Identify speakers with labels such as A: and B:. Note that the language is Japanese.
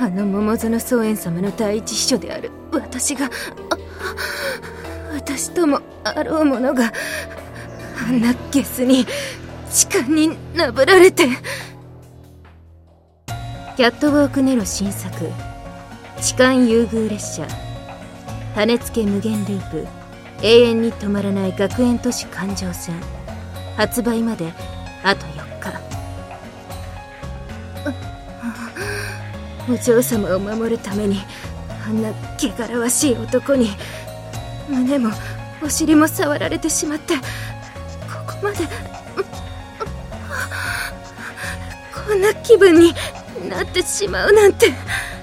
A: あの桃園宗園様の第一秘書である私が、私ともあろうものがあんなゲスに痴漢になぶられて。キャットウォークネロ新作痴漢優遇列車種付け無限ループ永遠に止まらない学園都市環状線発売まであと4日。お嬢様を守るためにあんな汚らわしい男に胸もお尻も触られてしまって、ここまでこんな気分になってしまうなんて。